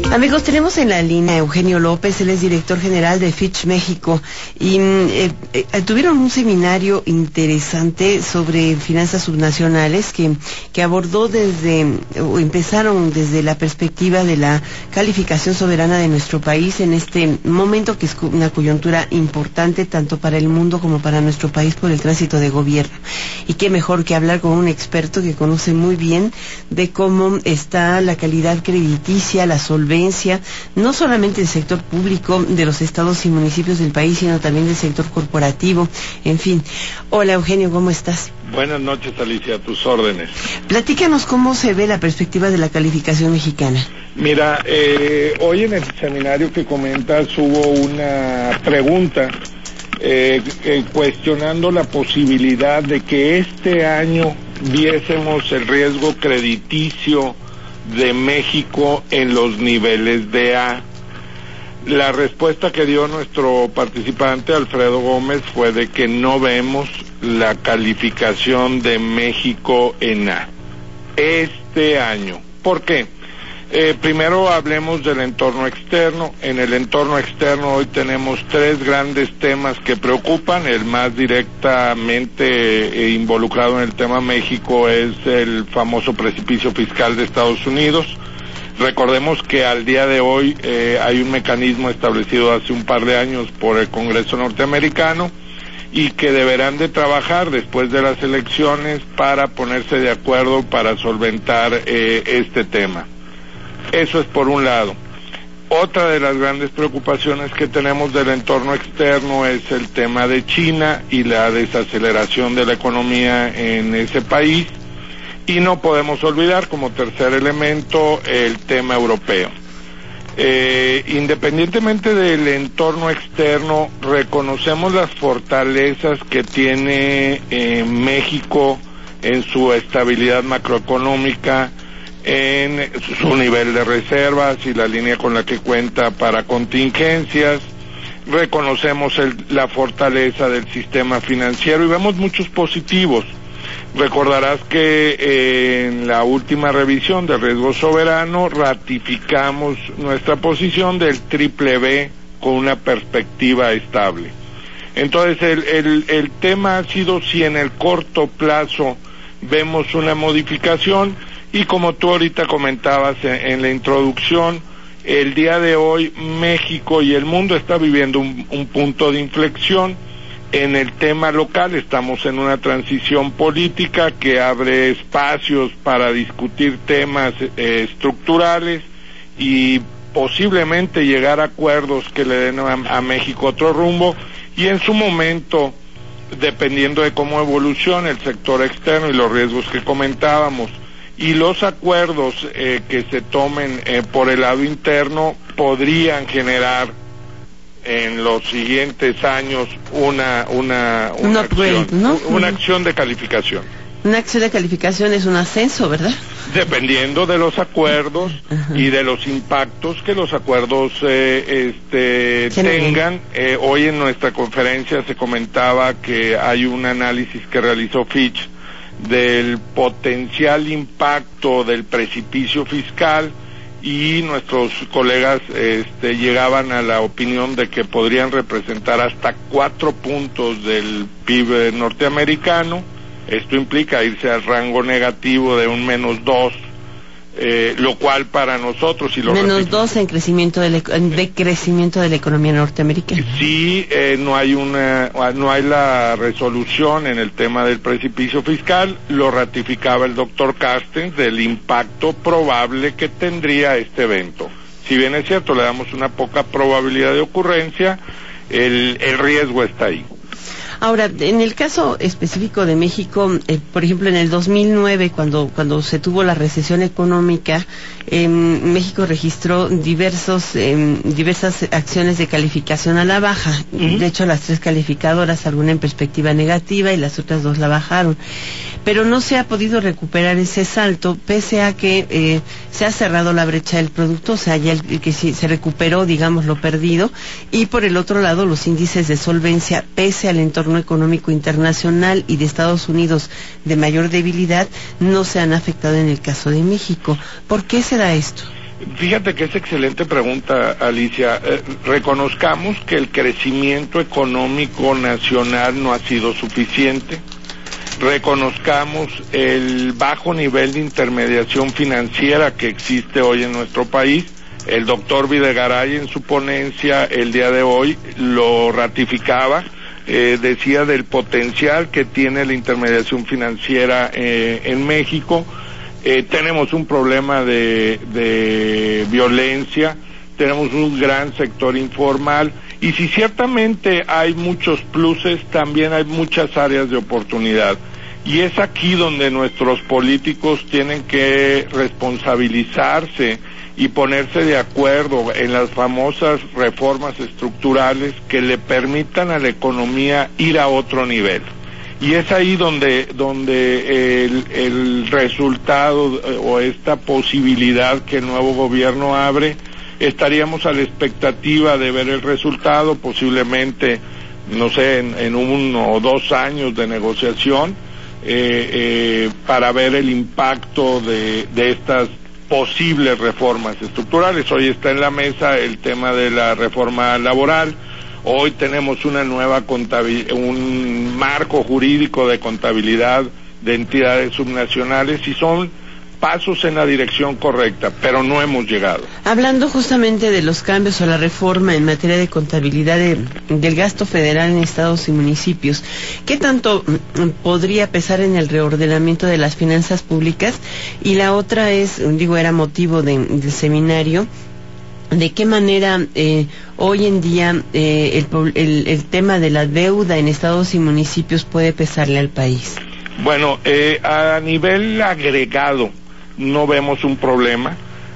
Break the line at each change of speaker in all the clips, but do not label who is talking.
Amigos, tenemos en la línea a Eugenio López, él es director general de Fitch México, y tuvieron un seminario interesante sobre finanzas subnacionales que abordó empezaron desde la perspectiva de la calificación soberana de nuestro país en este momento que es una coyuntura importante tanto para el mundo como para nuestro país por el tránsito de gobierno. Y qué mejor que hablar con un experto que conoce muy bien de cómo está la calidad crediticia, la solvencia, no solamente del sector público de los estados y municipios del país, sino también del sector corporativo, en fin. Hola Eugenio, ¿cómo estás?
Buenas noches, Alicia, a tus órdenes.
Platícanos cómo se ve la perspectiva de la calificación mexicana.
Mira, hoy en el seminario que comentas hubo una pregunta cuestionando la posibilidad de que este año viésemos el riesgo crediticio de México en los niveles de A. La respuesta que dio nuestro participante Alfredo Gómez fue de que no vemos la calificación de México en A este año. ¿Por qué? Primero hablemos del entorno externo. En el entorno externo hoy tenemos tres grandes temas que preocupan. El más directamente involucrado en el tema México es el famoso precipicio fiscal de Estados Unidos. Recordemos que al día de hoy hay un mecanismo establecido hace un par de años por el Congreso norteamericano y que deberán de trabajar después de las elecciones para ponerse de acuerdo para solventar este tema. Eso es por un lado. Otra de las grandes preocupaciones que tenemos del entorno externo es el tema de China y la desaceleración de la economía en ese país. Y no podemos olvidar como tercer elemento el tema europeo. Independientemente del entorno externo, reconocemos las fortalezas que tiene México en su estabilidad macroeconómica, en su nivel de reservas y la línea con la que cuenta para contingencias. Reconocemos la fortaleza del sistema financiero y vemos muchos positivos. Recordarás que en la última revisión del riesgo soberano ratificamos nuestra posición del BBB con una perspectiva estable. Entonces el tema ha sido si en el corto plazo vemos una modificación. Y como tú ahorita comentabas en la introducción, el día de hoy México y el mundo está viviendo un punto de inflexión. En el tema local estamos en una transición política que abre espacios para discutir temas estructurales y posiblemente llegar a acuerdos que le den a México otro rumbo. Y en su momento, dependiendo de cómo evolucione el sector externo y los riesgos que comentábamos, y los acuerdos que se tomen por el lado interno podrían generar en los siguientes años una acción, ¿no? Una acción de calificación.
Una acción de calificación es un ascenso, ¿verdad?
Dependiendo de los acuerdos y de los impactos que los acuerdos tengan. Hoy en nuestra conferencia se comentaba que hay un análisis que realizó Fitch del potencial impacto del precipicio fiscal y nuestros colegas llegaban a la opinión de que podrían representar hasta 4 puntos del PIB norteamericano. Esto implica irse al rango negativo de un -2, lo cual para nosotros y
-2 en crecimiento de crecimiento de la economía norteamericana.
Sí, no hay la resolución en el tema del precipicio fiscal. Lo ratificaba el doctor Carstens del impacto probable que tendría este evento. Si bien es cierto, le damos una poca probabilidad de ocurrencia, el riesgo está ahí.
Ahora, en el caso específico de México, por ejemplo, en el 2009, cuando se tuvo la recesión económica, México registró diversas acciones de calificación a la baja. De hecho, las 3 calificadoras, alguna en perspectiva negativa y las otras 2 la bajaron. Pero no se ha podido recuperar ese salto, pese a que se ha cerrado la brecha del producto, o sea, ya que se recuperó, digamos, lo perdido. Y por el otro lado, los índices de solvencia, pese al entorno económico internacional y de Estados Unidos de mayor debilidad, no se han afectado en el caso de México. ¿Por qué se da esto?
Fíjate que es excelente pregunta, Alicia. Reconozcamos que el crecimiento económico nacional no ha sido suficiente. Reconozcamos el bajo nivel de intermediación financiera que existe hoy en nuestro país. El doctor Videgaray en su ponencia el día de hoy lo ratificaba, decía del potencial que tiene la intermediación financiera en México. Tenemos un problema de violencia, tenemos un gran sector informal, y si ciertamente hay muchos pluses, también hay muchas áreas de oportunidad. Y es aquí donde nuestros políticos tienen que responsabilizarse y ponerse de acuerdo en las famosas reformas estructurales que le permitan a la economía ir a otro nivel. Y es ahí donde el resultado o esta posibilidad que el nuevo gobierno abre, estaríamos a la expectativa de ver el resultado, posiblemente, no sé, en 1 o 2 años de negociación, para ver el impacto de estas posibles reformas estructurales. Hoy está en la mesa el tema de la reforma laboral. Hoy tenemos una nueva un marco jurídico de contabilidad de entidades subnacionales, y son pasos en la dirección correcta, pero no hemos llegado.
Hablando justamente de los cambios o la reforma en materia de contabilidad del gasto federal en estados y municipios, ¿qué tanto podría pesar en el reordenamiento de las finanzas públicas? Y la otra es, era motivo del seminario, ¿de qué manera hoy en día el tema de la deuda en estados y municipios puede pesarle al país?
Bueno, a nivel agregado no vemos un problema.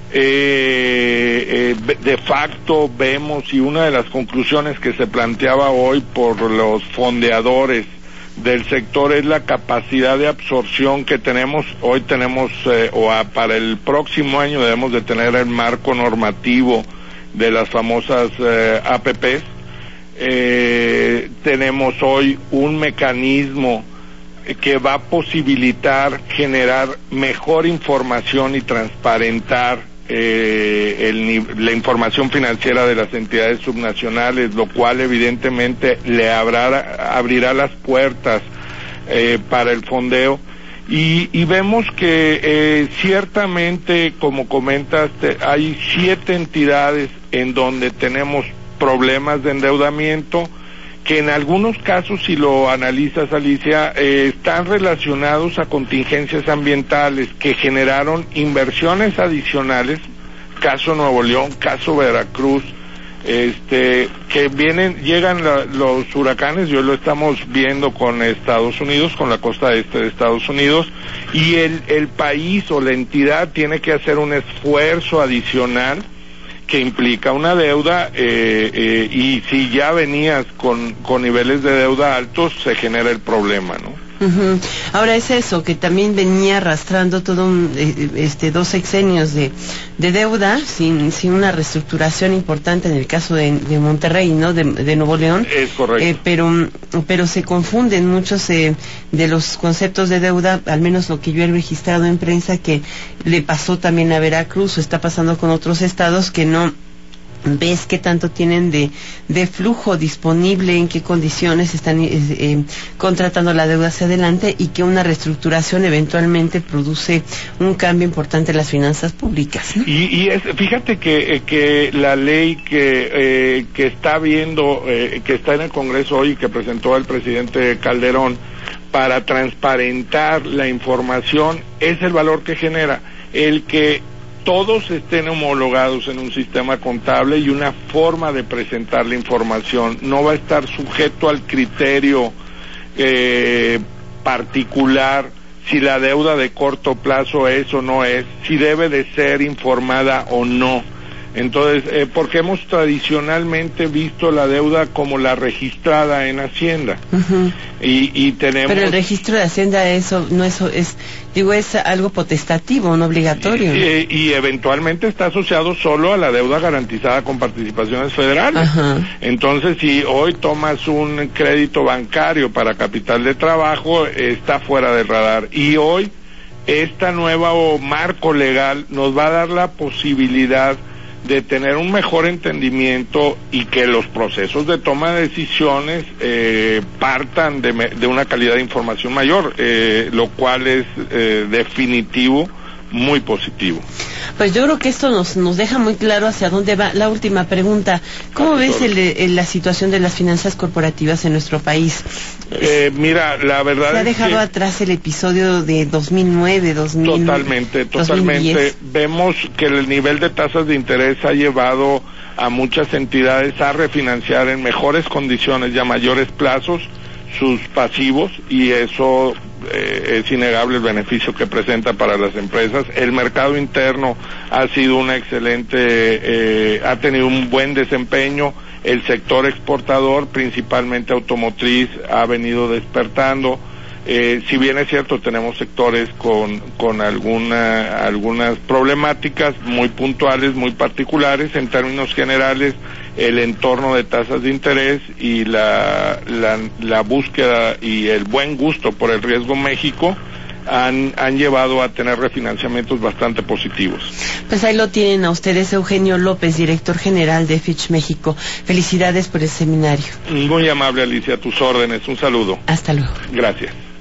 De facto vemos, y una de las conclusiones que se planteaba hoy por los fondeadores del sector es la capacidad de absorción que tenemos. Hoy tenemos, para el próximo año debemos de tener el marco normativo de las famosas APPs. Tenemos hoy un mecanismo que va a posibilitar generar mejor información y transparentar la información financiera de las entidades subnacionales, lo cual evidentemente le abrirá las puertas para el fondeo. Y vemos que ciertamente, como comentaste, hay 7 entidades en donde tenemos problemas de endeudamiento, que en algunos casos, si lo analizas, Alicia, están relacionados a contingencias ambientales que generaron inversiones adicionales, caso Nuevo León, caso Veracruz, que llegan los huracanes, y hoy lo estamos viendo con Estados Unidos, con la costa este de Estados Unidos, y el país o la entidad tiene que hacer un esfuerzo adicional que implica una deuda, y si ya venías con niveles de deuda altos, se genera el problema, ¿no?
Uh-huh. Ahora es eso, que también venía arrastrando todo 2 sexenios de deuda, sin una reestructuración importante en el caso de Monterrey, ¿no? De Nuevo León.
Es correcto.
Pero se confunden muchos de los conceptos de deuda, al menos lo que yo he registrado en prensa, que le pasó también a Veracruz, o está pasando con otros estados, que no ves qué tanto tienen de flujo disponible, en qué condiciones están contratando la deuda hacia adelante, y que una reestructuración eventualmente produce un cambio importante en las finanzas públicas, ¿no?
Fíjate que la ley que está viendo, que está en el Congreso hoy, que presentó el presidente Calderón para transparentar la información, es el valor que genera el que todos estén homologados en un sistema contable y una forma de presentar la información. No va a estar sujeto al criterio particular si la deuda de corto plazo es o no es, si debe de ser informada o no. Entonces, porque hemos tradicionalmente visto la deuda como la registrada en Hacienda. Uh-huh. Y tenemos...
Pero el registro de Hacienda, es algo potestativo, no obligatorio, ¿no?
Y eventualmente está asociado solo a la deuda garantizada con participaciones federales. Uh-huh. Entonces, si hoy tomas un crédito bancario para capital de trabajo, está fuera del radar. Y hoy esta nueva marco legal nos va a dar la posibilidad de tener un mejor entendimiento y que los procesos de toma de decisiones partan de una calidad de información mayor, lo cual es definitivo, muy positivo.
Pues yo creo que esto nos deja muy claro hacia dónde va. La última pregunta, ¿cómo ves la situación de las finanzas corporativas en nuestro país?
Mira, la verdad
se ha dejado atrás el episodio de 2009, 2000.
Totalmente.
2010.
Vemos que el nivel de tasas de interés ha llevado a muchas entidades a refinanciar en mejores condiciones y a mayores plazos sus pasivos, y eso es innegable el beneficio que presenta para las empresas. El mercado interno ha sido una excelente, ha tenido un buen desempeño. El sector exportador, principalmente automotriz, ha venido despertando. Si bien es cierto, tenemos sectores con algunas problemáticas muy puntuales, muy particulares. En términos generales, el entorno de tasas de interés y la búsqueda y el buen gusto por el riesgo México han llevado a tener refinanciamientos bastante positivos.
Pues ahí lo tienen a ustedes, Eugenio López, director general de Fitch México. Felicidades por el seminario.
Muy amable, Alicia, a tus órdenes. Un saludo.
Hasta luego.
Gracias.